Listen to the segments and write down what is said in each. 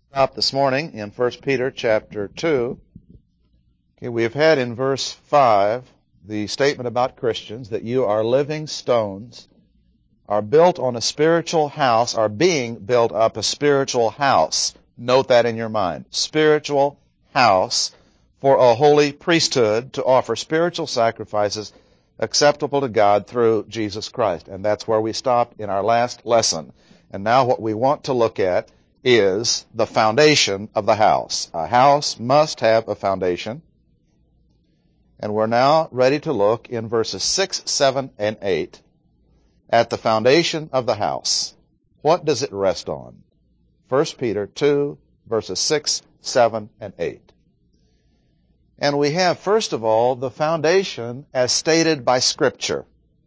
Stop this morning in 1 Peter chapter 2. Okay, we have had in verse 5 the statement about Christians that you are living stones, are built on a spiritual house, are being built up a spiritual house. Note that in your mind. Spiritual house for a holy priesthood to offer spiritual sacrifices acceptable to God through Jesus Christ. And that's where we stopped in our last lesson. And now what we want to look at is the foundation of the house. A house must have a foundation. And we're now ready to look in verses 6, 7, and 8 at the foundation of the house. What does it rest on? 1 Peter 2, verses 6, 7, and 8. And we have, first of all, the foundation as stated by Scripture.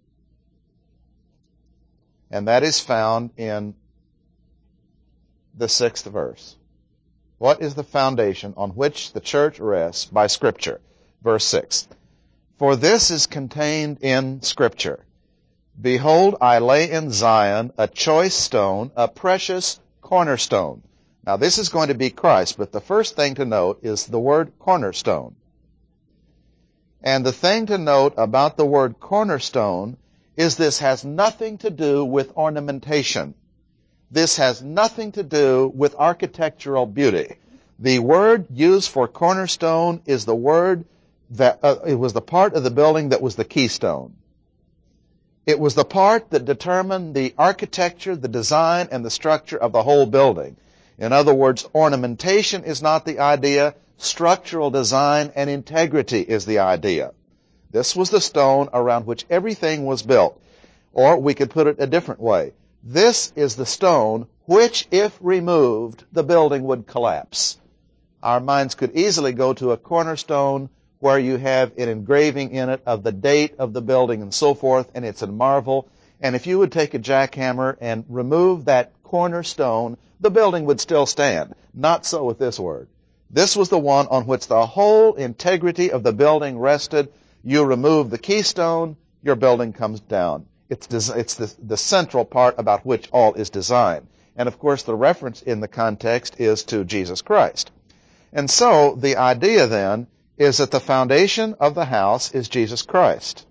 And that is found in the 6th verse. What is the foundation on which the church rests by Scripture? Verse 6. For this is contained in Scripture. Behold, I lay in Zion a choice stone, a precious cornerstone. Now this is going to be Christ, but the first thing to note is the word cornerstone. And the thing to note about the word cornerstone is this has nothing to do with ornamentation. This has nothing to do with architectural beauty. The word used for cornerstone is the word that it was the part of the building that was the keystone. It was the part that determined the architecture, the design, and the structure of the whole building. In other words, ornamentation is not the idea. Structural design and integrity is the idea. This was the stone around which everything was built. Or we could put it a different way. This is the stone which, if removed, the building would collapse. Our minds could easily go to a cornerstone where you have an engraving in it of the date of the building and so forth, and it's a marvel. And if you would take a jackhammer and remove that cornerstone, the building would still stand. Not so with this word. This was the one on which the whole integrity of the building rested. You remove the keystone, your building comes down. It's the central part about which all is designed. And of course the reference in the context is to Jesus Christ. And so the idea then is that the foundation of the house is Jesus Christ.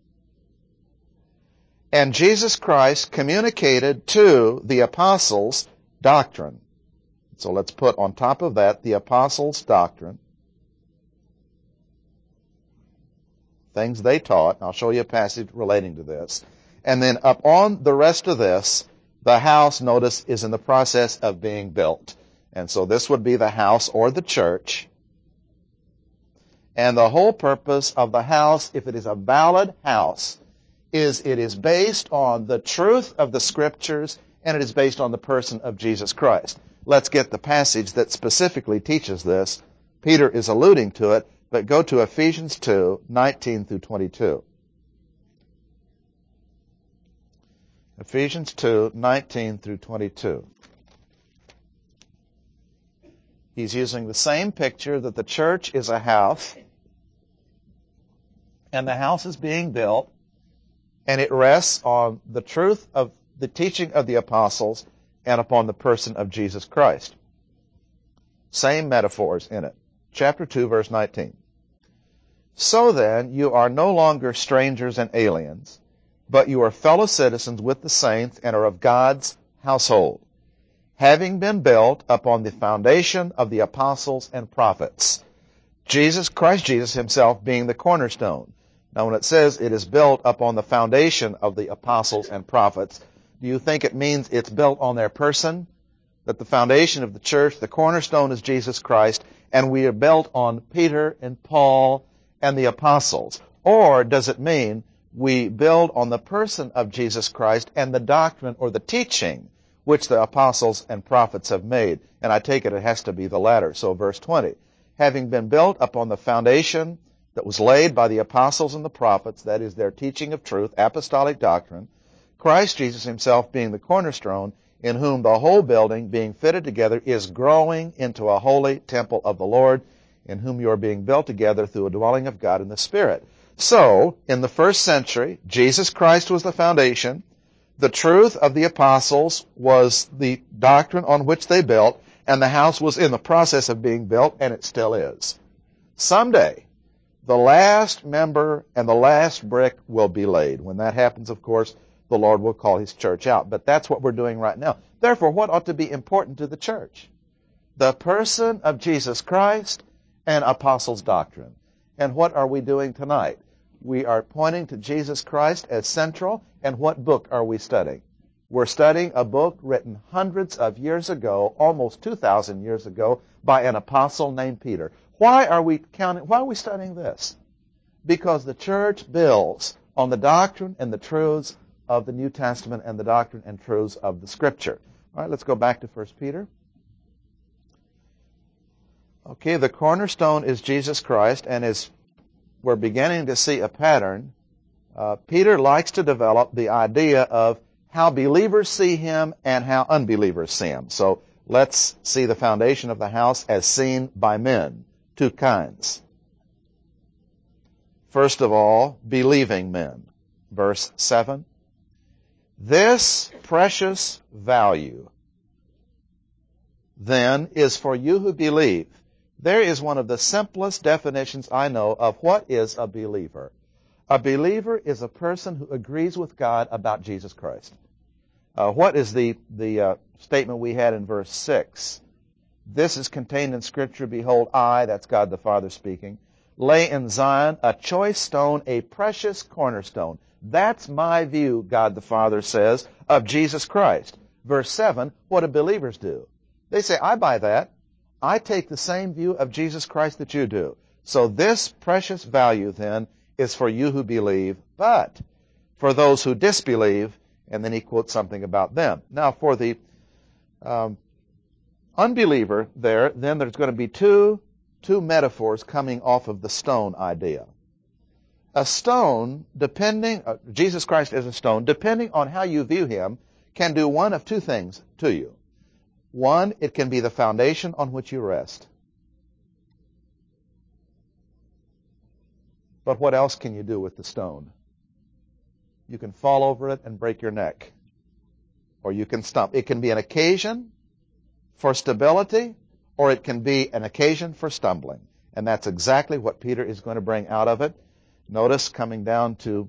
And Jesus Christ communicated to the apostles doctrine. So let's put on top of that the apostles' doctrine. Things they taught. I'll show you a passage relating to this. And then upon the rest of this, the house, notice, is in the process of being built. And so this would be the house or the church. And the whole purpose of the house, if it is a valid house, is it is based on the truth of the Scriptures, and it is based on the person of Jesus Christ. Let's get the passage that specifically teaches this. Peter is alluding to it, but go to Ephesians 2, 19 through 22. Ephesians 2, 19 through 22. He's using the same picture that the church is a house, and the house is being built, and it rests on the truth of the teaching of the apostles and upon the person of Jesus Christ. Same metaphors in it. Chapter 2, verse 19. So then, you are no longer strangers and aliens, but you are fellow citizens with the saints and are of God's household, having been built upon the foundation of the apostles and prophets. Christ Jesus himself being the cornerstone. Now when it says it is built upon the foundation of the apostles and prophets, do you think it means it's built on their person? That the foundation of the church, the cornerstone is Jesus Christ, and we are built on Peter and Paul and the apostles? Or does it mean we build on the person of Jesus Christ and the doctrine or the teaching which the apostles and prophets have made? And I take it has to be the latter. So verse 20, having been built upon the foundation that was laid by the apostles and the prophets, that is their teaching of truth, apostolic doctrine, Christ Jesus himself being the cornerstone, in whom the whole building being fitted together is growing into a holy temple of the Lord, in whom you are being built together through a dwelling of God in the Spirit. So, in the first century, Jesus Christ was the foundation. The truth of the apostles was the doctrine on which they built, And the house was in the process of being built, and it still is. Someday, the last member and the last brick will be laid. When that happens, of course, the Lord will call his church out. But that's what we're doing right now. Therefore, what ought to be important to the church? The person of Jesus Christ and apostles' doctrine. And what are we doing tonight? We are pointing to Jesus Christ as central. And what book are we studying? We're studying a book written hundreds of years ago, almost 2,000 years ago, by an apostle named Peter. Why are we studying this? Because the church builds on the doctrine and the truths of the New Testament and the doctrine and truths of the Scripture. All right, let's go back to 1 Peter. Okay, the cornerstone is Jesus Christ, and as we're beginning to see a pattern, Peter likes to develop the idea of how believers see him and how unbelievers see him. So let's see the foundation of the house as seen by men. Two kinds. First of all, believing men. Verse 7. This precious value, then, is for you who believe. There is one of the simplest definitions I know of what is a believer. A believer is a person who agrees with God about Jesus Christ. What is the statement we had in verse 6? This is contained in Scripture. Behold, I, that's God the Father speaking, lay in Zion a choice stone, a precious cornerstone. That's my view, God the Father says, of Jesus Christ. Verse 7, what do believers do? They say, I buy that. I take the same view of Jesus Christ that you do. So this precious value, then, is for you who believe, but for those who disbelieve, and then he quotes something about them. Now, for the unbeliever there, then there's going to be two metaphors coming off of the stone idea. A stone, Jesus Christ is a stone, depending on how you view him, can do one of two things to you. One, it can be the foundation on which you rest. But what else can you do with the stone? You can fall over it and break your neck. Or you can stump. It can be an occasion for stability, or it can be an occasion for stumbling. And that's exactly what Peter is going to bring out of it. Notice, coming down to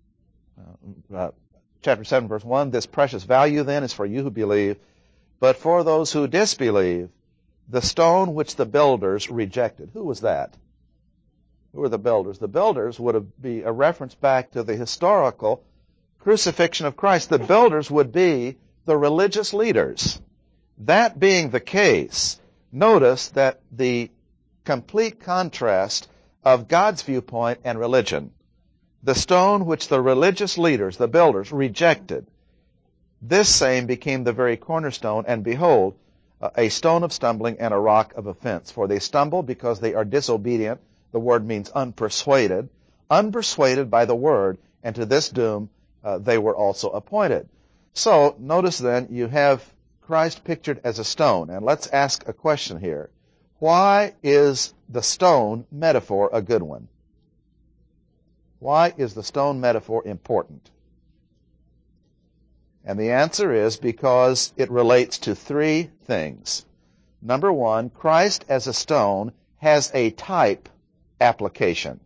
chapter 7, verse 1, this precious value then is for you who believe, but for those who disbelieve, the stone which the builders rejected. Who was that? Who were the builders? The builders would be a reference back to the historical crucifixion of Christ. The builders would be the religious leaders. That being the case, notice that the complete contrast of God's viewpoint and religion. The stone which the religious leaders, the builders, rejected, this same became the very cornerstone, and behold, a stone of stumbling and a rock of offense. For they stumble because they are disobedient. The word means unpersuaded by the word, and to this doom they were also appointed. So, notice then, you have Christ pictured as a stone. And let's ask a question here. Why is the stone metaphor a good one? Why is the stone metaphor important? And the answer is because it relates to three things. Number one, Christ as a stone has a type application.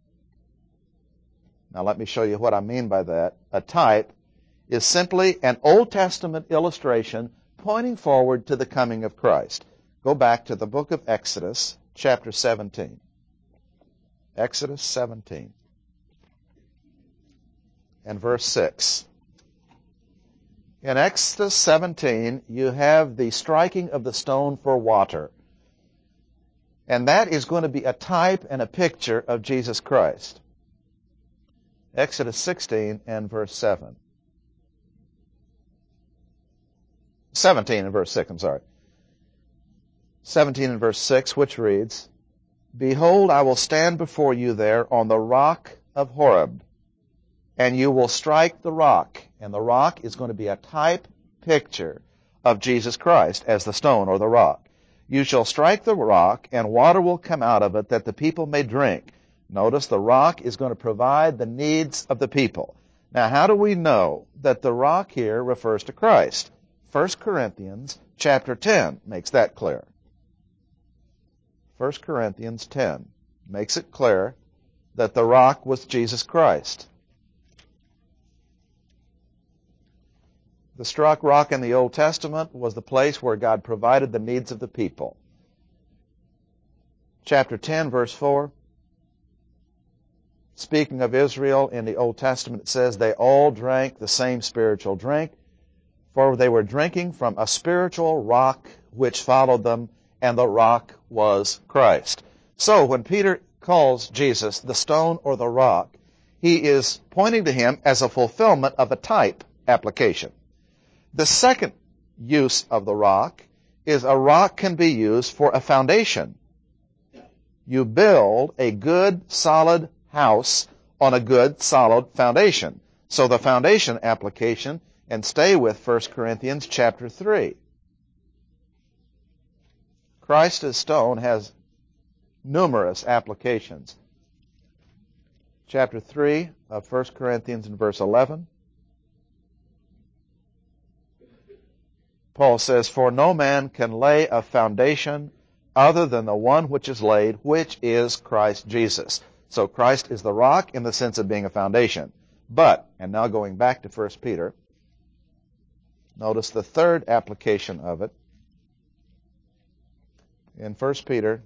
Now let me show you what I mean by that. A type is simply an Old Testament illustration pointing forward to the coming of Christ. Go back to the book of Exodus, chapter 17. Exodus 17 and verse 6. In Exodus 17, you have the striking of the stone for water. And that is going to be a type and a picture of Jesus Christ. Exodus 16 and verse 7. 17 and verse 6, I'm sorry. 17 and verse 6, which reads, Behold, I will stand before you there on the rock of Horeb, and you will strike the rock. And the rock is going to be a type picture of Jesus Christ as the stone or the rock. You shall strike the rock, and water will come out of it that the people may drink. Notice the rock is going to provide the needs of the people. Now, how do we know that the rock here refers to Christ? 1 Corinthians chapter 10 makes that clear. 1 Corinthians 10 makes it clear that the rock was Jesus Christ. The struck rock in the Old Testament was the place where God provided the needs of the people. Chapter 10, verse 4, speaking of Israel in the Old Testament, it says, they all drank the same spiritual drink, for they were drinking from a spiritual rock which followed them, and the rock was Christ. So when Peter calls Jesus the stone or the rock, he is pointing to him as a fulfillment of a type application. The second use of the rock is a rock can be used for a foundation. You build a good, solid house on a good, solid foundation. So the foundation application, and stay with 1 Corinthians chapter 3. Christ as stone has numerous applications. Chapter 3 of 1 Corinthians in verse 11. Paul says, for no man can lay a foundation other than the one which is laid, which is Christ Jesus. So Christ is the rock in the sense of being a foundation. But, and now going back to 1 Peter, notice the third application of it. In 1 Peter,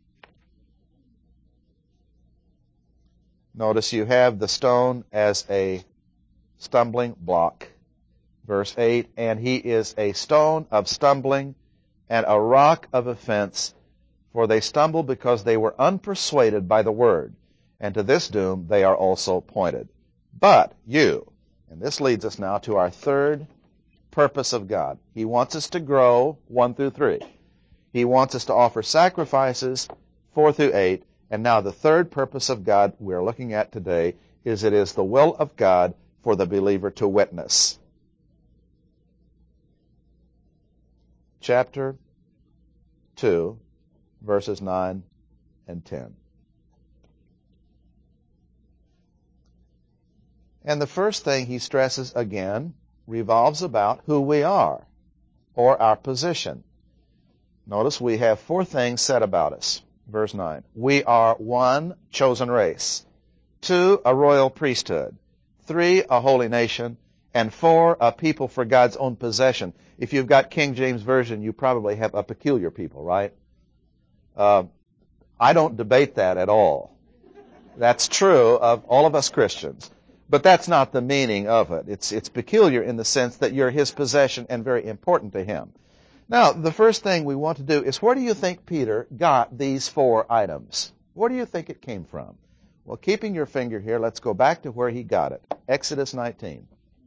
notice you have the stone as a stumbling block. Verse 8, and he is a stone of stumbling and a rock of offense, for they stumble because they were unpersuaded by the word, and to this doom they are also pointed. But you, and this leads us now to our third purpose of God. He wants us to grow, 1 through 3. He wants us to offer sacrifices, 4 through 8. And now the third purpose of God we're looking at today is it is the will of God for the believer to witness. Chapter 2, verses 9 and 10. And the first thing he stresses again revolves about who we are, or our position. Notice we have 4 things said about us. Verse 9. We are 1, chosen race. 2, a royal priesthood. 3, a holy nation. And 4, a people for God's own possession. If you've got King James Version, you probably have a peculiar people, right? I don't debate that at all. That's true of all of us Christians. But that's not the meaning of it. It's peculiar in the sense that you're his possession and very important to him. Now, the first thing we want to do is, where do you think Peter got these 4 items? Where do you think it came from? Well, keeping your finger here, let's go back to where he got it. Exodus 19.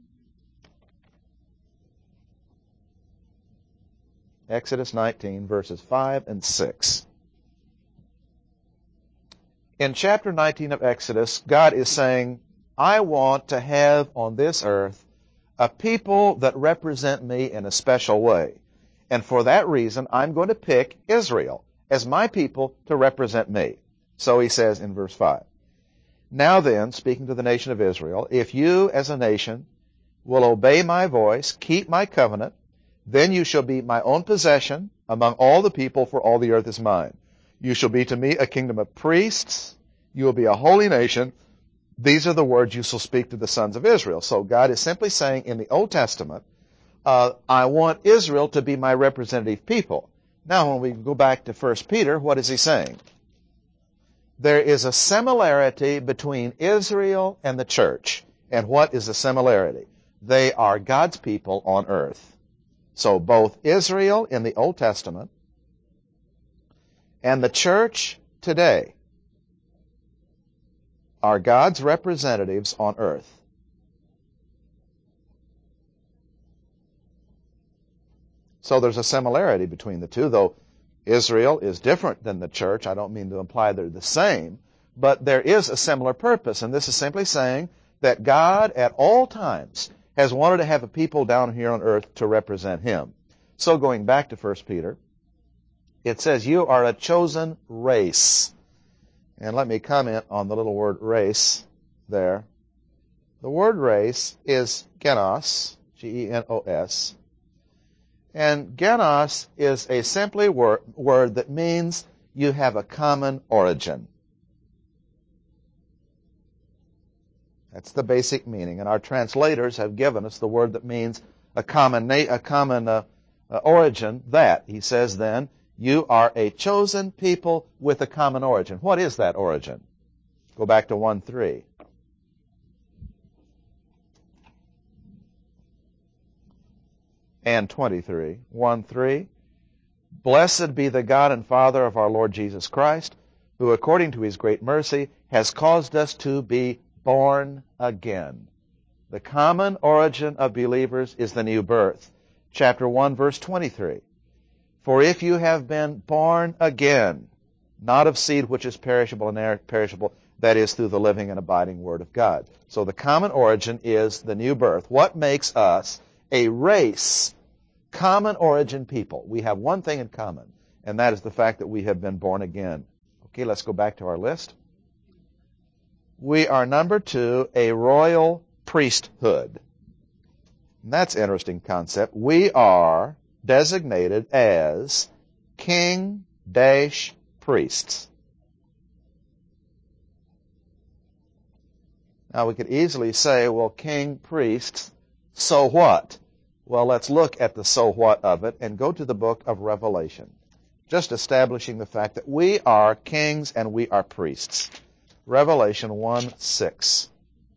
Exodus 19, verses 5 and 6. In chapter 19 of Exodus, God is saying, I want to have on this earth a people that represent me in a special way. And for that reason, I'm going to pick Israel as my people to represent me. So he says in verse 5, now then, speaking to the nation of Israel, if you as a nation will obey my voice, keep my covenant, then you shall be my own possession among all the people, for all the earth is mine. You shall be to me a kingdom of priests. You will be a holy nation. These are the words you shall speak to the sons of Israel. So God is simply saying in the Old Testament, I want Israel to be my representative people. Now, when we go back to 1 Peter, what is he saying? There is a similarity between Israel and the church. And what is the similarity? They are God's people on earth. So both Israel in the Old Testament and the church today are God's representatives on earth. So there's a similarity between the two, though Israel is different than the church. I don't mean to imply they're the same, but there is a similar purpose, and this is simply saying that God at all times has wanted to have a people down here on earth to represent him. So going back to 1 Peter, it says, you are a chosen race. And let me comment on the little word race there. The word race is genos, G-E-N-O-S. And genos is a simply word that means you have a common origin. That's the basic meaning. And our translators have given us the word that means a common origin. That, he says then, you are a chosen people with a common origin. What is that origin? Go back to 1:3. And 23. 1:3. Blessed be the God and Father of our Lord Jesus Christ, who according to his great mercy has caused us to be born again. The common origin of believers is the new birth. Chapter 1, verse 23. For if you have been born again, not of seed which is perishable and perishable, that is through the living and abiding Word of God. So the common origin is the new birth. What makes us a race, common origin people? We have one thing in common, and that is the fact that we have been born again. Okay, let's go back to our list. We are, number 2, a royal priesthood. And that's an interesting concept. We are designated as king-priests. Now we could easily say, well, king priests, so what? Well, let's look at the so what of it and go to the book of Revelation, just establishing the fact that we are kings and we are priests. Revelation 1:6.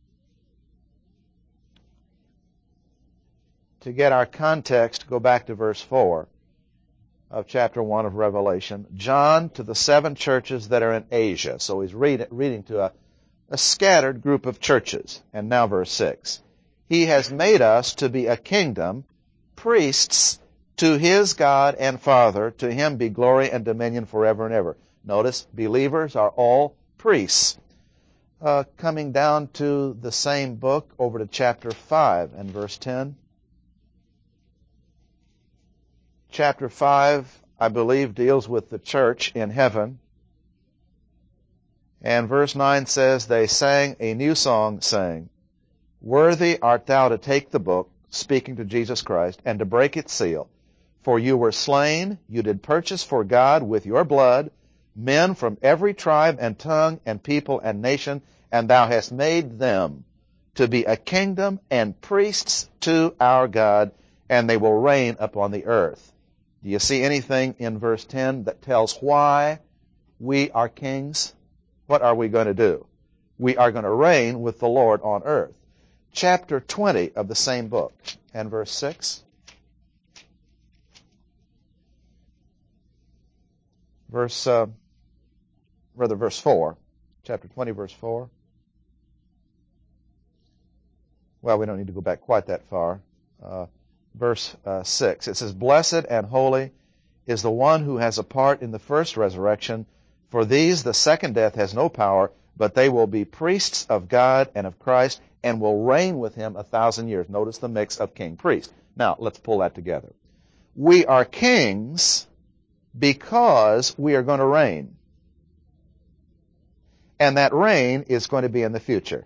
To get our context, go back to verse 4 of chapter 1 of Revelation. John to the 7 churches that are in Asia. So he's reading to a scattered group of churches. And now verse 6. He has made us to be a kingdom, priests to his God and Father. To him be glory and dominion forever and ever. Notice, believers are all priests. Coming down to the same book, over to chapter 5 and verse 10. Chapter 5, I believe, deals with the church in heaven. And verse 9 says, they sang a new song, saying, Worthy art thou to take the book, speaking to Jesus Christ, and to break its seal. For you were slain, you did purchase for God with your blood men from every tribe and tongue and people and nation, and thou hast made them to be a kingdom and priests to our God, and they will reign upon the earth. Do you see anything in verse 10 that tells why we are kings? What are we going to do? We are going to reign with the Lord on earth. Chapter 20 of the same book and verse 6. Verse 4. Chapter 20, verse 4. Well, we don't need to go back quite that far. Verse 6. It says, Blessed and holy is the one who has a part in the first resurrection. For these the second death has no power, but they will be priests of God and of Christ, and will reign with him 1,000 years. Notice the mix of king-priest. Now, let's pull that together. We are kings because we are going to reign. And that reign is going to be in the future.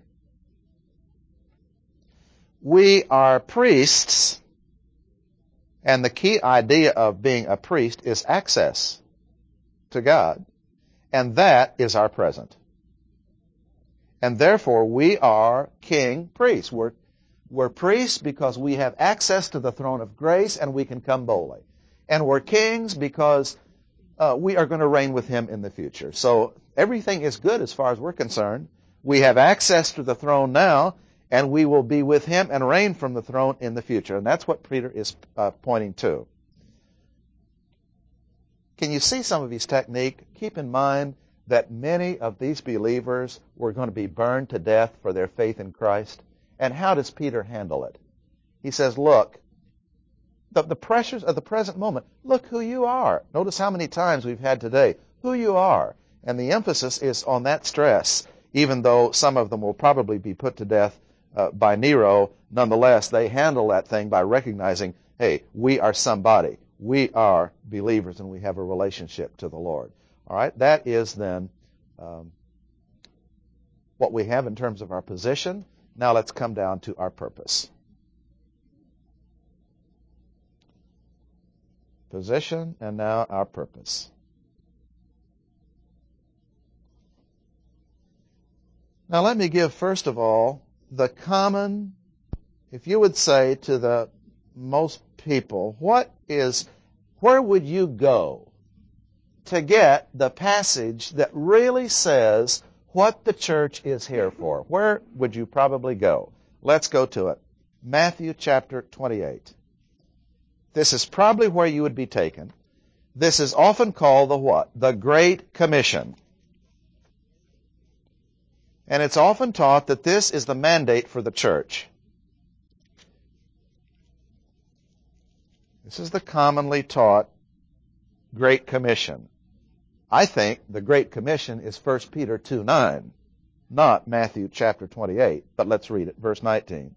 We are priests, and the key idea of being a priest is access to God. And that is our present. And therefore, we are king priests. We're priests because we have access to the throne of grace and we can come boldly. And we're kings because we are going to reign with him in the future. So everything is good as far as we're concerned. We have access to the throne now, and we will be with him and reign from the throne in the future. And that's what Peter is pointing to. Can you see some of his technique? Keep in mind that many of these believers were going to be burned to death for their faith in Christ. And how does Peter handle it? He says, look, the pressures of the present moment, look who you are. Notice how many times we've had today, who you are. And the emphasis is on that stress, even though some of them will probably be put to death by Nero. Nonetheless, they handle that thing by recognizing, hey, we are somebody. We are believers and we have a relationship to the Lord. All right, that is then what we have in terms of our position. Now let's come down to our purpose. position, and now our purpose. Now let me give, first of all, the common, if you would say to the most people, where would you go to get the passage that really says what the church is here for? Where would you probably go? Let's go to it. Matthew chapter 28. This is probably where you would be taken. This is often called the what? The Great Commission. And it's often taught that this is the mandate for the church. This is the commonly taught Great Commission. I think the Great Commission is 1 Peter 2:9, not Matthew chapter 28, but let's read it, verse 19.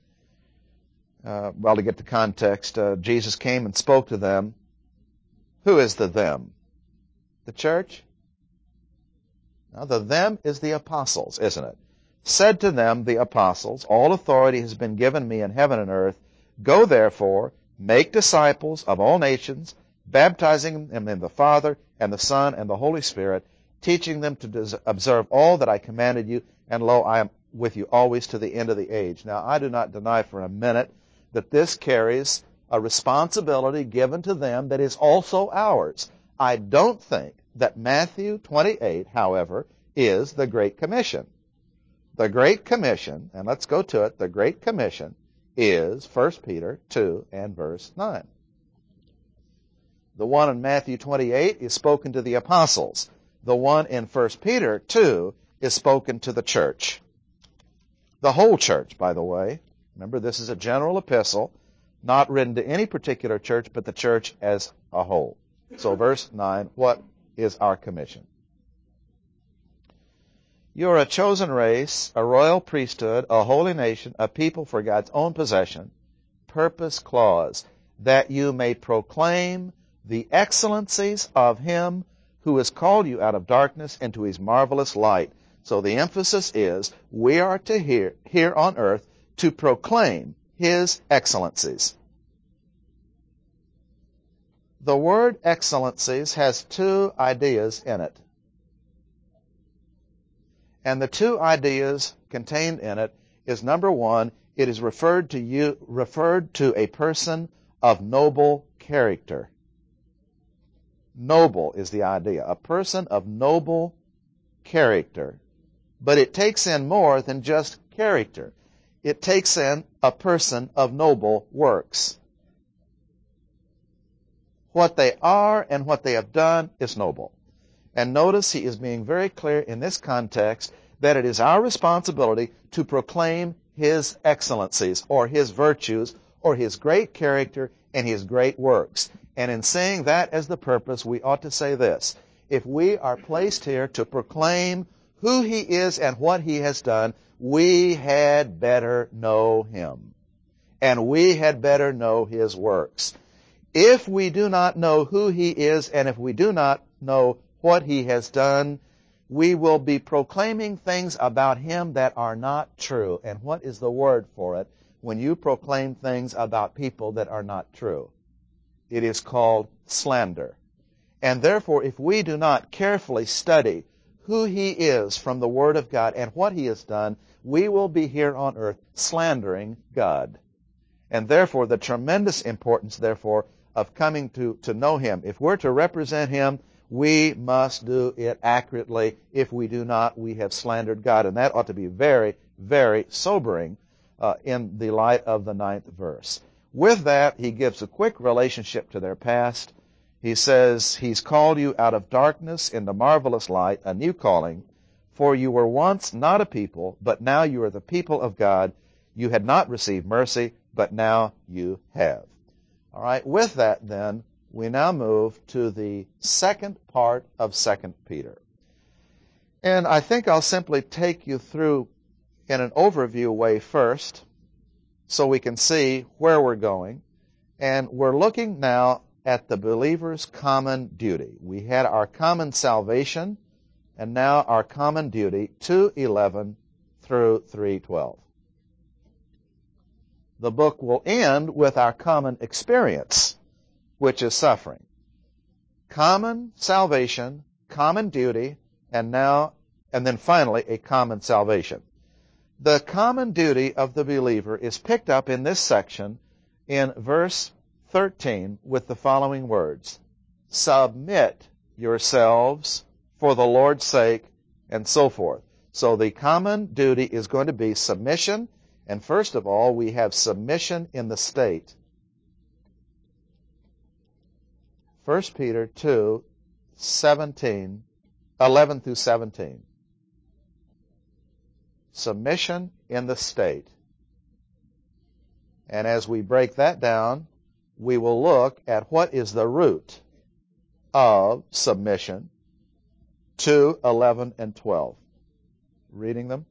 To get the context, Jesus came and spoke to them. Who is the them? The church? Now, the them is the apostles, isn't it? Said to them, the apostles, all authority has been given me in heaven and earth. Go therefore, make disciples of all nations, baptizing them in the Father and the Son and the Holy Spirit, teaching them to observe all that I commanded you, and lo, I am with you always to the end of the age. Now, I do not deny for a minute that this carries a responsibility given to them that is also ours. I don't think that Matthew 28, however, is the Great Commission. The Great Commission, and let's go to it, the Great Commission is 1 Peter 2 and verse 9. The one in Matthew 28 is spoken to the apostles. The one in 1 Peter 2 is spoken to the church. The whole church, by the way. Remember, this is a general epistle, not written to any particular church, but the church as a whole. So verse 9, what is our commission? You are a chosen race, a royal priesthood, a holy nation, a people for God's own possession. Purpose clause, that you may proclaim the excellencies of Him who has called you out of darkness into His marvelous light. So the emphasis is, we are to here on earth to proclaim His excellencies. The word excellencies has two ideas in it. And the two ideas contained in it is, number one, it is referred to a person of noble character. Noble is the idea, a person of noble character. But it takes in more than just character. It takes in a person of noble works. What they are and what they have done is noble. And notice he is being very clear in this context that it is our responsibility to proclaim His excellencies or His virtues or His great character and His great works. And in saying that as the purpose, we ought to say this. If we are placed here to proclaim who He is and what He has done, we had better know Him. And we had better know His works. If we do not know who He is and if we do not know what He has done, we will be proclaiming things about Him that are not true. And what is the word for it when you proclaim things about people that are not true? It is called slander. And therefore, if we do not carefully study who He is from the Word of God and what He has done, we will be here on earth slandering God. And therefore, the tremendous importance, therefore, of coming to know Him. If we're to represent Him, we must do it accurately. If we do not, we have slandered God. And that ought to be very, very sobering in the light of the 9th verse. With that, he gives a quick relationship to their past. He says, He's called you out of darkness into marvelous light, a new calling. For you were once not a people, but now you are the people of God. You had not received mercy, but now you have. All right, with that then, we now move to the second part of 2 Peter. And I think I'll simply take you through in an overview way first, so we can see where we're going. And we're looking now at the believer's common duty. We had our common salvation, and now our common duty, 2:11 through 3:12. The book will end with our common experience, which is suffering. Common salvation, common duty, and then finally a common salvation. The common duty of the believer is picked up in this section in verse 13 with the following words: submit yourselves for the Lord's sake, and so forth. So the common duty is going to be submission, and first of all, we have submission in the state. 1 Peter 2, 11 through 17. Submission in the state. And as we break that down, we will look at what is the root of submission. 2, 11, and 12. Reading them.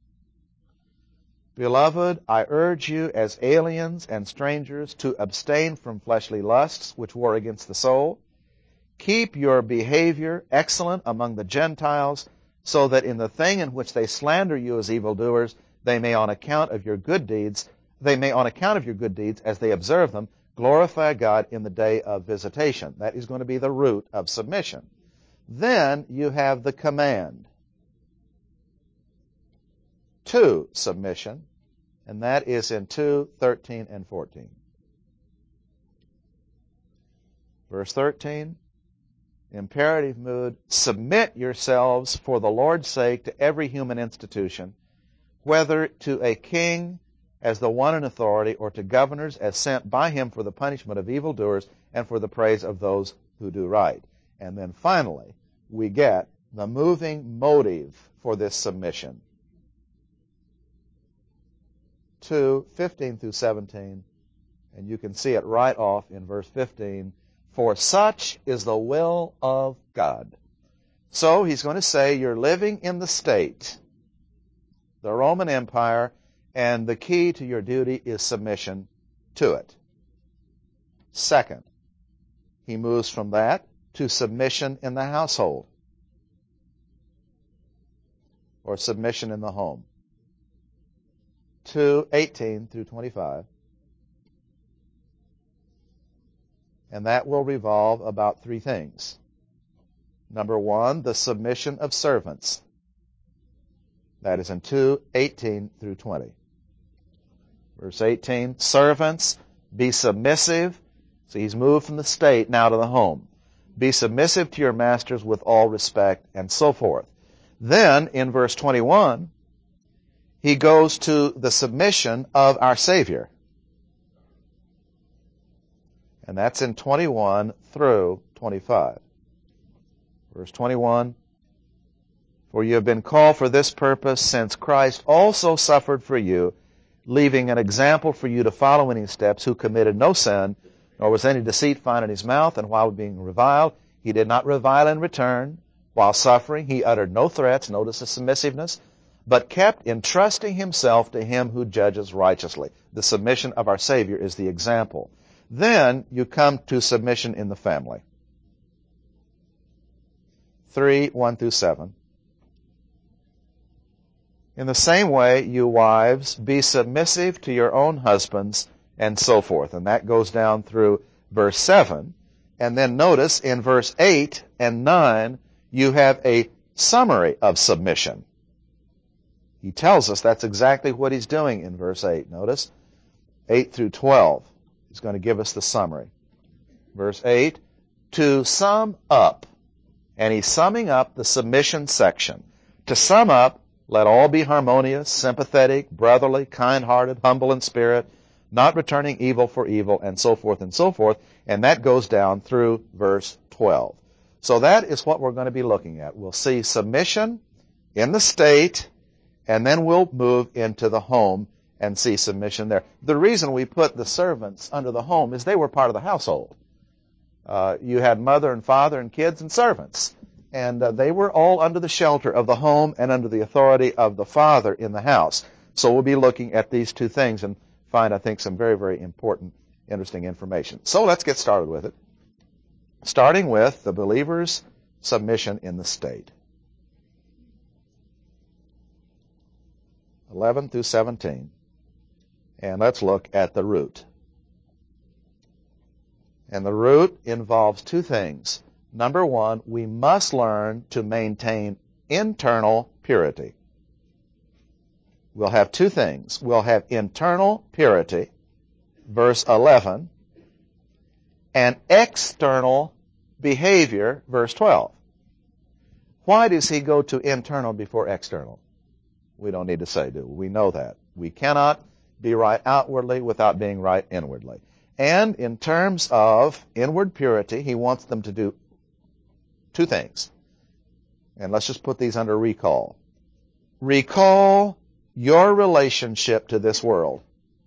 Beloved, I urge you as aliens and strangers to abstain from fleshly lusts which war against the soul. Keep your behavior excellent among the Gentiles, so that in the thing in which they slander you as evildoers, they may on account of your good deeds, as they observe them, glorify God in the day of visitation. That is going to be the root of submission. Then you have the command to submission, and that is in 2, 13, and 14. Verse 13, imperative mood: submit yourselves for the Lord's sake to every human institution, whether to a king as the one in authority, or to governors as sent by him for the punishment of evildoers and for the praise of those who do right. And then finally, we get the moving motive for this submission. 2, 15 through 17, and you can see it right off in verse 15. For such is the will of God. So he's going to say you're living in the state, the Roman Empire, and the key to your duty is submission to it. Second, he moves from that to submission in the household, or submission in the home. 2, 18 through 25. And that will revolve about three things. Number one, the submission of servants. That is in 2, 18 through 20. Verse 18, servants, be submissive. So he's moved from the state now to the home. Be submissive to your masters with all respect, and so forth. Then, in verse 21, he goes to the submission of our Savior. And that's in 21 through 25. Verse 21, for you have been called for this purpose, since Christ also suffered for you, leaving an example for you to follow in his steps, who committed no sin, nor was any deceit found in his mouth, and while being reviled, he did not revile in return. While suffering, he uttered no threats, notice the submissiveness, but kept entrusting himself to him who judges righteously. The submission of our Savior is the example. Then you come to submission in the family. 3, 1 through 7. In the same way, you wives, be submissive to your own husbands, and so forth. And that goes down through verse 7. And then notice in verse 8 and 9, you have a summary of submission. He tells us that's exactly what he's doing in verse 8. Notice, 8 through 12. He's going to give us the summary. Verse 8, to sum up. And he's summing up the submission section. To sum up, let all be harmonious, sympathetic, brotherly, kind-hearted, humble in spirit, not returning evil for evil, and so forth and so forth. And that goes down through verse 12. So that is what we're going to be looking at. We'll see submission in the state, and then we'll move into the home and see submission there. The reason we put the servants under the home is they were part of the household. You had mother and father and kids and servants. And they were all under the shelter of the home and under the authority of the father in the house. So we'll be looking at these two things and find, I think, some very, very important, interesting information. So let's get started with it. Starting with the believer's submission in the state. 11 through 17. And let's look at the root. And the root involves two things. Number one, we must learn to maintain internal purity. We'll have two things. We'll have internal purity, verse 11, and external behavior, verse 12. Why does he go to internal before external? We don't need to say, do we? We know that. We cannot be right outwardly without being right inwardly. And in terms of inward purity, he wants them to do two things. And let's just put these under recall. Recall your relationship to this world.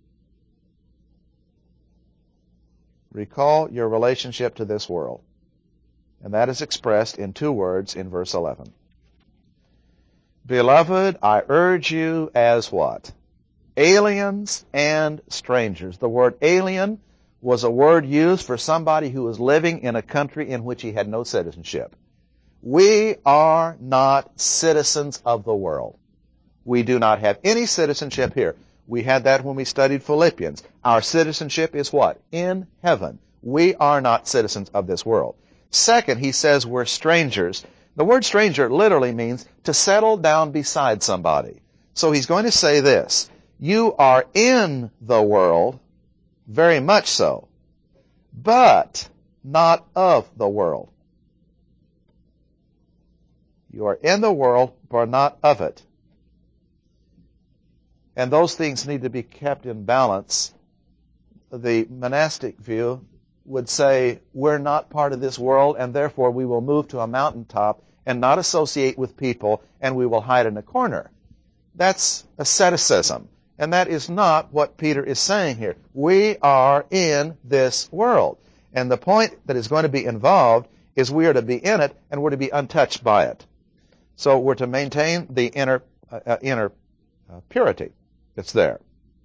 Recall your relationship to this world. And that is expressed in two words in verse 11. Beloved, I urge you as what? Aliens and strangers. The word alien was a word used for somebody who was living in a country in which he had no citizenship. We are not citizens of the world. We do not have any citizenship here. We had that when we studied Philippians. Our citizenship is what? In heaven. We are not citizens of this world. Second, he says we're strangers. The word stranger literally means to settle down beside somebody. So he's going to say this. You are in the world, very much so, but not of the world. You are in the world, but not of it. And those things need to be kept in balance. The monastic view would say we're not part of this world, and therefore we will move to a mountaintop and not associate with people, and we will hide in a corner. That's asceticism. And that is not what Peter is saying here. We are in this world. And the point that is going to be involved is we are to be in it, and we're to be untouched by it. So we're to maintain the inner purity that's there.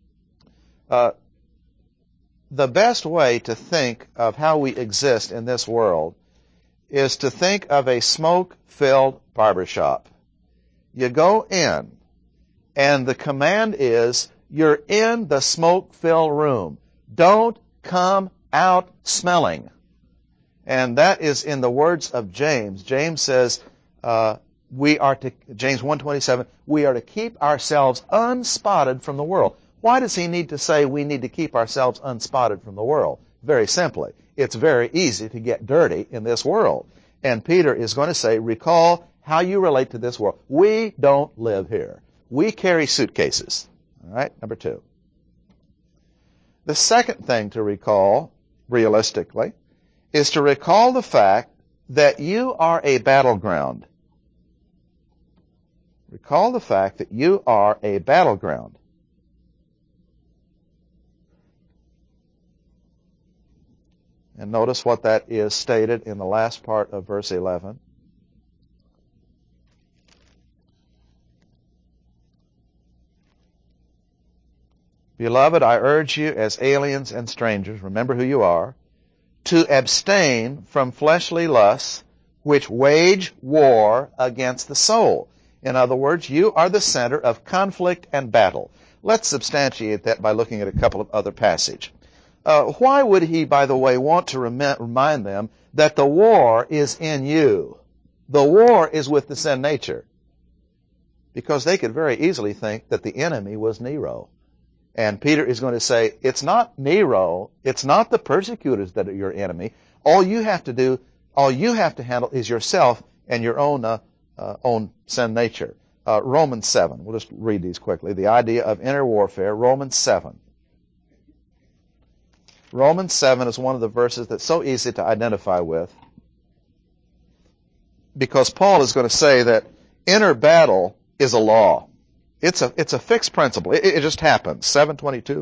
The best way to think of how we exist in this world is to think of a smoke-filled barbershop. You go in, and the command is, you're in the smoke-filled room. Don't come out smelling. And that is in the words of James. James says, James 1:27, we are to keep ourselves unspotted from the world. Why does he need to say we need to keep ourselves unspotted from the world? Very simply, it's very easy to get dirty in this world. And Peter is going to say, recall how you relate to this world. We don't live here. We carry suitcases. All right, number two. The second thing to recall, realistically, is to recall the fact that you are a battleground. Recall the fact that you are a battleground. And notice what that is stated in the last part of verse 11. Beloved, I urge you as aliens and strangers, remember who you are, to abstain from fleshly lusts which wage war against the soul. In other words, you are the center of conflict and battle. Let's substantiate that by looking at a couple of other passages. Why would he, by the way, want to remind them that the war is in you? The war is with the sin nature. Because they could very easily think that the enemy was Nero. And Peter is going to say, it's not Nero, it's not the persecutors that are your enemy. All you have to handle is yourself and your own sin nature. Romans 7, we'll just read these quickly. The idea of inner warfare, Romans 7. Romans 7 is one of the verses that's so easy to identify with, because Paul is going to say that inner battle is a law. It's a fixed principle. It just happens. 7:22.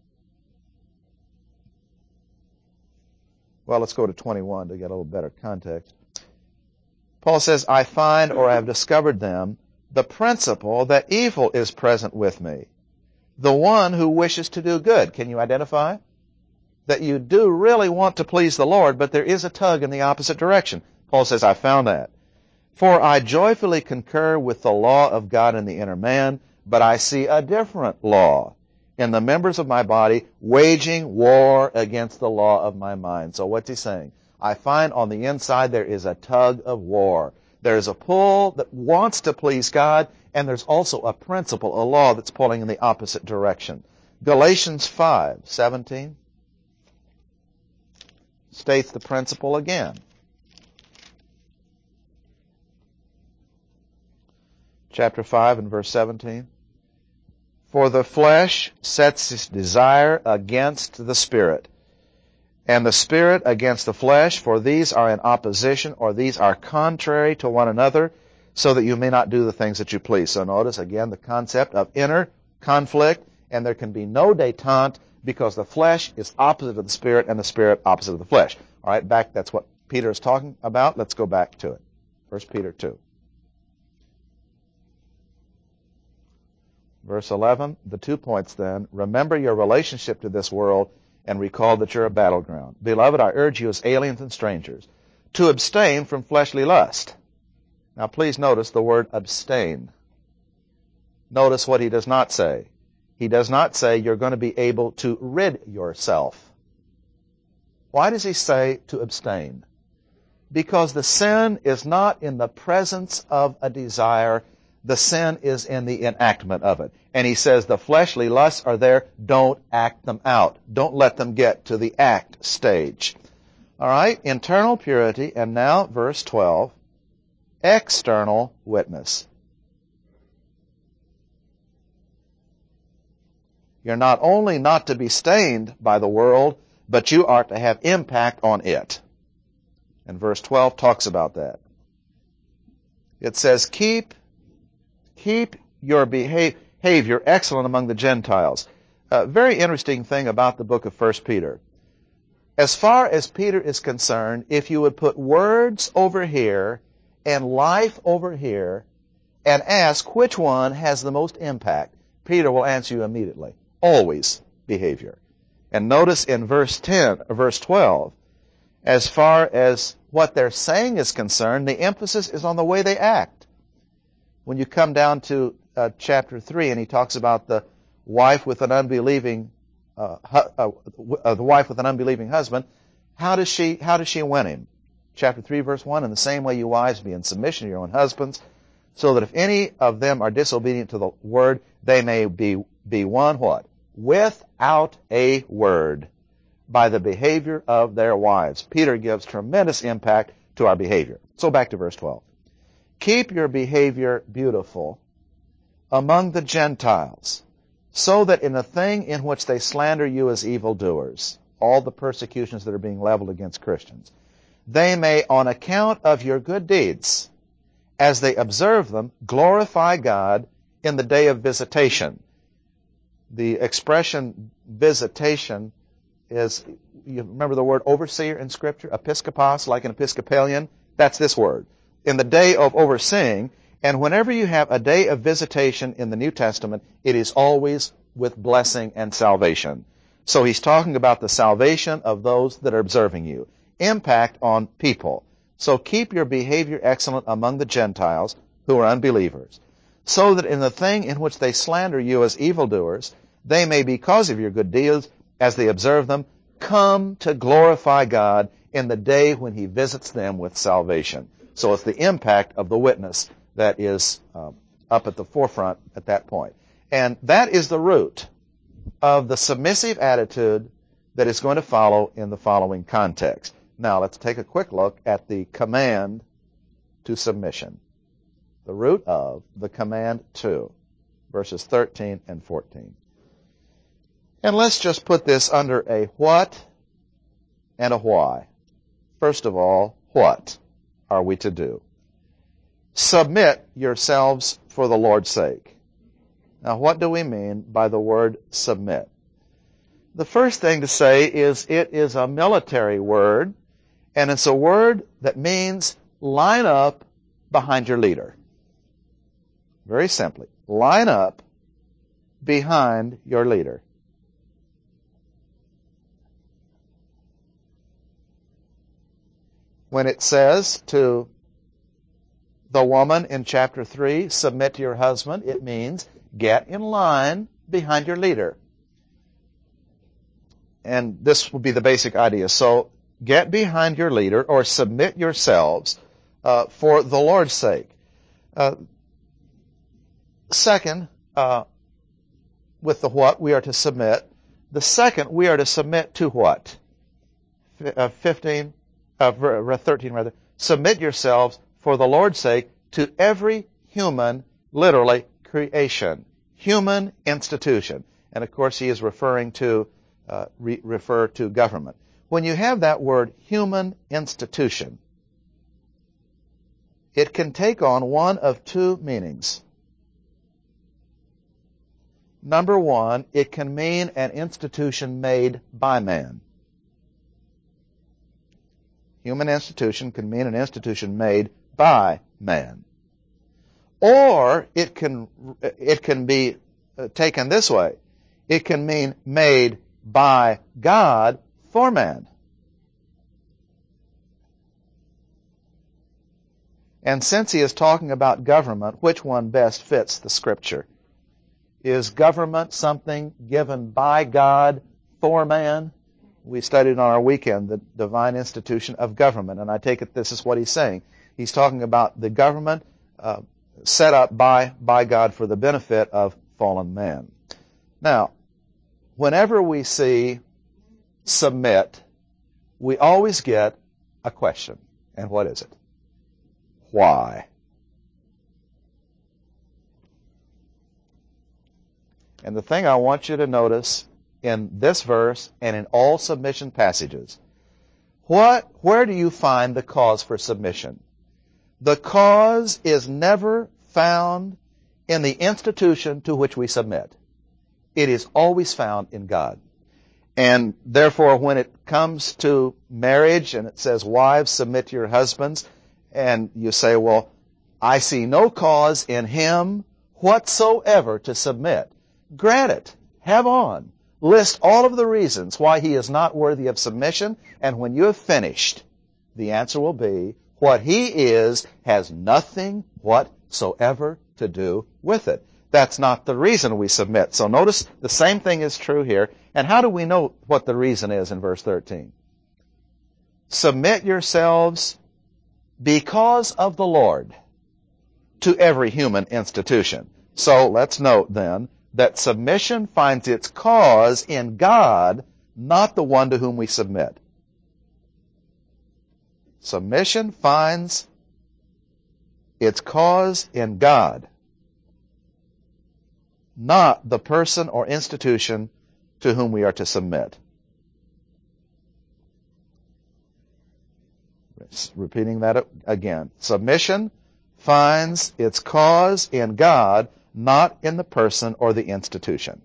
Well, let's go to 21 to get a little better context. Paul says, I find, or I have discovered them, the principle that evil is present with me, the one who wishes to do good. Can you identify? That you do really want to please the Lord, but there is a tug in the opposite direction. Paul says, I found that. For I joyfully concur with the law of God in the inner man, but I see a different law. in the members of my body, waging war against the law of my mind. So what's he saying? I find on the inside there is a tug of war. There's a pull that wants to please God, and there's also a principle, a law that's pulling in the opposite direction. Galatians 5:17 states the principle again. Chapter 5 and verse 17. For the flesh sets its desire against the Spirit, and the Spirit against the flesh, for these are in opposition, or these are contrary to one another, so that you may not do the things that you please. So notice again the concept of inner conflict, and there can be no détente because the flesh is opposite of the Spirit and the Spirit opposite of the flesh. All right, back, that's what Peter is talking about. Let's go back to it. 1 Peter 2. Verse 11, the 2 points then. Remember your relationship to this world and recall that you're a battleground. Beloved, I urge you as aliens and strangers to abstain from fleshly lust. Now please notice the word abstain. Notice what he does not say. He does not say you're going to be able to rid yourself. Why does he say to abstain? Because the sin is not in the presence of a desire. The sin is in the enactment of it. And he says the fleshly lusts are there. Don't act them out. Don't let them get to the act stage. All right, internal purity. And now verse 12, external witness. You're not only not to be stained by the world, but you are to have impact on it. And verse 12 talks about that. It says, keep your behavior excellent among the Gentiles. Very interesting thing about the book of 1 Peter. As far as Peter is concerned, if you would put words over here and life over here and ask which one has the most impact, Peter will answer you immediately. Always behavior. And notice in verse 12, as far as what they're saying is concerned, the emphasis is on the way they act. When you come down to chapter 3, and he talks about the wife with an unbelieving husband, how does she win him? Chapter 3, verse 1, in the same way you wives be in submission to your own husbands, so that if any of them are disobedient to the word, they may be won what? Without a word, by the behavior of their wives. Peter gives tremendous impact to our behavior. So back to verse 12. Keep your behavior beautiful among the Gentiles, so that in a thing in which they slander you as evildoers, all the persecutions that are being leveled against Christians, they may, on account of your good deeds, as they observe them, glorify God in the day of visitation. The expression visitation is, you remember the word overseer in Scripture? Episkopos, like an Episcopalian? That's this word. In the day of overseeing, and whenever you have a day of visitation in the New Testament, it is always with blessing and salvation. So he's talking about the salvation of those that are observing you. Impact on people. So keep your behavior excellent among the Gentiles who are unbelievers, so that in the thing in which they slander you as evildoers, they may, because of your good deeds, as they observe them, come to glorify God in the day when he visits them with salvation. So it's the impact of the witness that is up at the forefront at that point. And that is the root of the submissive attitude that is going to follow in the following context. Now let's take a quick look at the command to submission. The root of the command to, verses 13 and 14. And let's just put this under a what and a why. First of all, what are we to do? Submit yourselves for the Lord's sake. Now, what do we mean by the word submit? The first thing to say is it is a military word, and it's a word that means line up behind your leader. Very simply, line up behind your leader. When it says to the woman in chapter 3, submit to your husband, it means get in line behind your leader. and this will be the basic idea. So get behind your leader or submit yourselves for the Lord's sake. Second, with the what, we are to submit. The second, we are to submit to what? 13 rather. Submit yourselves for the Lord's sake to every human, literally, creation. Human institution. And of course, he is referring to, refer to government. When you have that word, human institution, it can take on one of two meanings. Number one, it can mean an institution made by man. Human institution can mean an institution made by man. Or it can be taken this way. It can mean made by God for man. And since he is talking about government, which one best fits the Scripture? Is government something given by God for man? We studied on our weekend the divine institution of government, and I take it this is what he's saying. He's talking about the government set up by God for the benefit of fallen man. Now, whenever we see submit, we always get a question. And what is it? Why? And the thing I want you to notice in this verse and in all submission passages, where do you find the cause for submission? The cause is never found in the institution to which we submit. It is always found in God. And therefore, when it comes to marriage and it says, wives, submit to your husbands, and you say, well, I see no cause in him whatsoever to submit. Grant it. Have on. List all of the reasons why he is not worthy of submission, and when you have finished, the answer will be, what he is has nothing whatsoever to do with it. That's not the reason we submit. So notice the same thing is true here. And how do we know what the reason is in verse 13? Submit yourselves because of the Lord to every human institution. So let's note then that submission finds its cause in God, not the one to whom we submit. Submission finds its cause in God, not the person or institution to whom we are to submit. Repeating that again. Submission finds its cause in God, not in the person or the institution.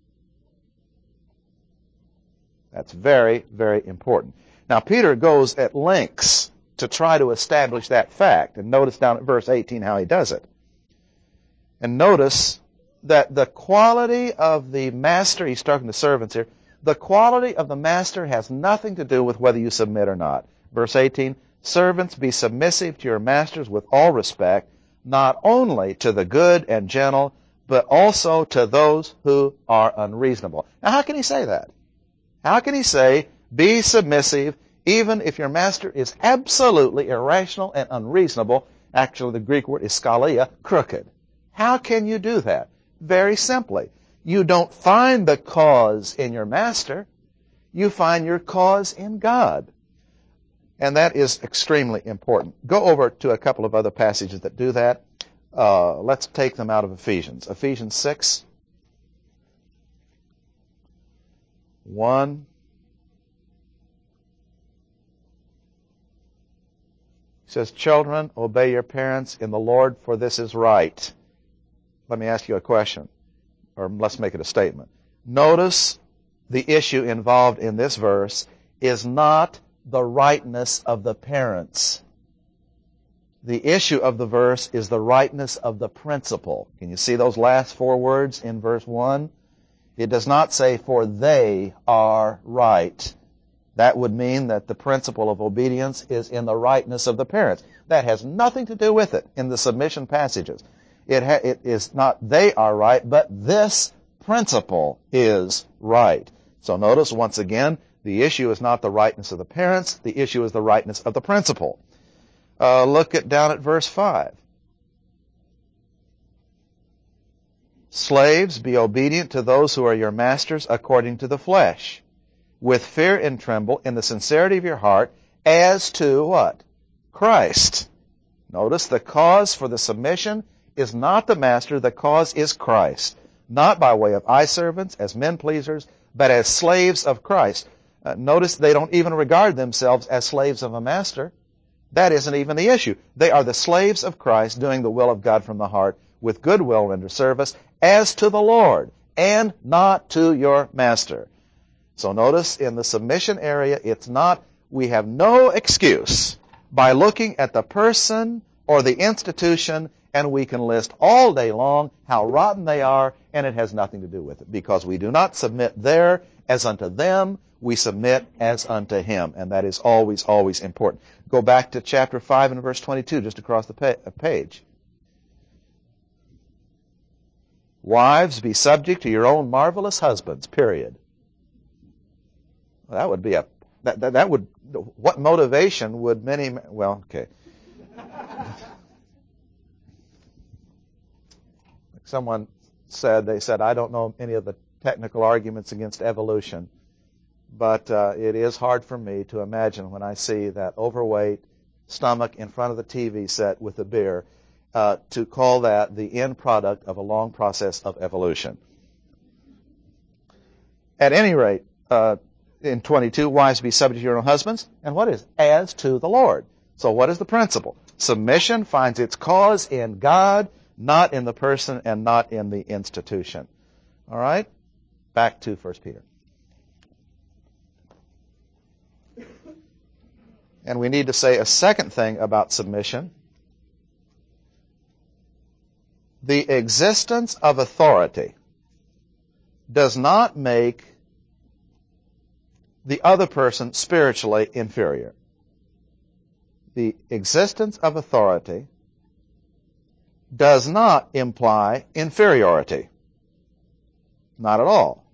That's very, very important. Now, Peter goes at lengths to try to establish that fact. And notice down at verse 18 how he does it. And notice that the quality of the master, he's talking to servants here, the quality of the master has nothing to do with whether you submit or not. Verse 18, servants, be submissive to your masters with all respect, not only to the good and gentle, but also to those who are unreasonable. Now, how can he say that? How can he say, be submissive, even if your master is absolutely irrational and unreasonable? Actually, the Greek word is scalia, crooked. How can you do that? Very simply. You don't find the cause in your master. You find your cause in God. And that is extremely important. Go over to a couple of other passages that do that. Let's take them out of Ephesians. Ephesians 6. 1. It says, children, obey your parents in the Lord, for this is right. Let me ask you a question, or let's make it a statement. Notice the issue involved in this verse is not the rightness of the parents. The issue of the verse is the rightness of the principle. Can you see those last four words in verse 1? It does not say, for they are right. That would mean that the principle of obedience is in the rightness of the parents. That has nothing to do with it in the submission passages. It is not they are right, but this principle is right. So notice, once again, the issue is not the rightness of the parents. The issue is the rightness of the principal. Look down at verse 5. Slaves, be obedient to those who are your masters according to the flesh, with fear and tremble in the sincerity of your heart, as to what? Christ. Notice the cause for the submission is not the master, the cause is Christ. Not by way of eye servants, as men pleasers, but as slaves of Christ. Notice they don't even regard themselves as slaves of a master. That isn't even the issue. They are the slaves of Christ doing the will of God from the heart with good will render service as to the Lord and not to your master. So notice in the submission area, it's not, we have no excuse by looking at the person or the institution, and we can list all day long how rotten they are, and it has nothing to do with it, because we do not submit there as unto them, we submit as unto Him, and that is always, always important. Go back to chapter 5 and verse 22, just across the page. Wives, be subject to your own marvelous husbands, period. Well, that would be that would, what motivation would many, well, okay. Someone said, I don't know any of the technical arguments against evolution, but it is hard for me to imagine when I see that overweight stomach in front of the TV set with the beer, to call that the end product of a long process of evolution. At any rate, in 22, wives, be subject to your own husbands, and what is? As to the Lord. So what is the principle? Submission finds its cause in God, not in the person and not in the institution. All right? Back to 1 Peter. And we need to say a second thing about submission. The existence of authority does not make the other person spiritually inferior. The existence of authority does not imply inferiority. Not at all.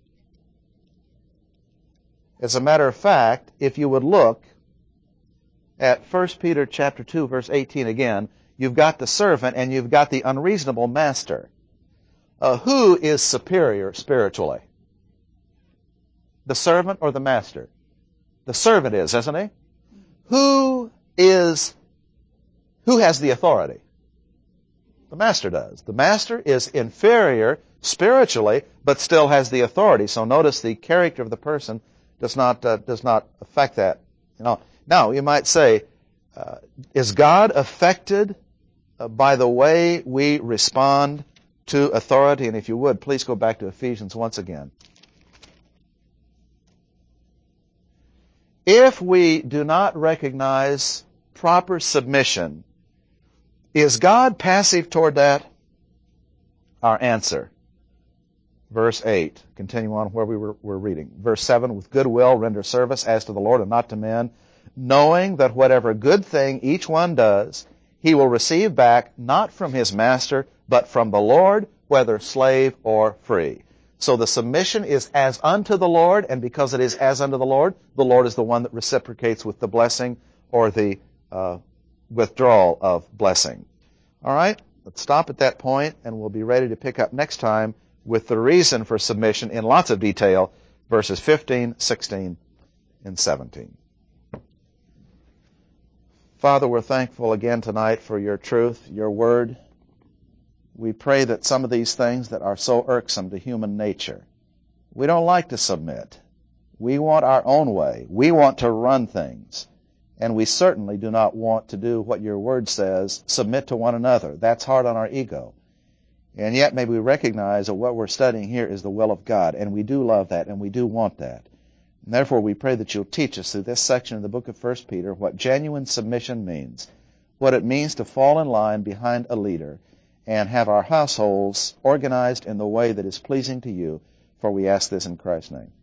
As a matter of fact, if you would look at 1 Peter chapter 2, verse 18 again, you've got the servant and you've got the unreasonable master. Who is superior spiritually? The servant or the master? The servant is, isn't he? Who has the authority? The master does. The master is inferior spiritually, but still has the authority. So notice the character of the person does not affect that. Now you might say, is God affected by the way we respond to authority? And if you would, please go back to Ephesians once again. If we do not recognize proper submission, is God passive toward that? Our answer. Verse 8. Continue on where we were reading. Verse 7. With good will render service as to the Lord and not to men, knowing that whatever good thing each one does, he will receive back not from his master, but from the Lord, whether slave or free. So the submission is as unto the Lord, and because it is as unto the Lord is the one that reciprocates with the blessing or the withdrawal of blessing. All right, let's stop at that point, and we'll be ready to pick up next time with the reason for submission in lots of detail, verses 15, 16, and 17. Father, we're thankful again tonight for your truth, your word. We pray that some of these things that are so irksome to human nature, we don't like to submit. We want our own way. We want to run things. And we certainly do not want to do what your word says, submit to one another. That's hard on our ego. And yet may we recognize that what we're studying here is the will of God, and we do love that, and we do want that. And therefore we pray that you'll teach us through this section of the book of 1 Peter what genuine submission means, what it means to fall in line behind a leader, and have our households organized in the way that is pleasing to you, for we ask this in Christ's name.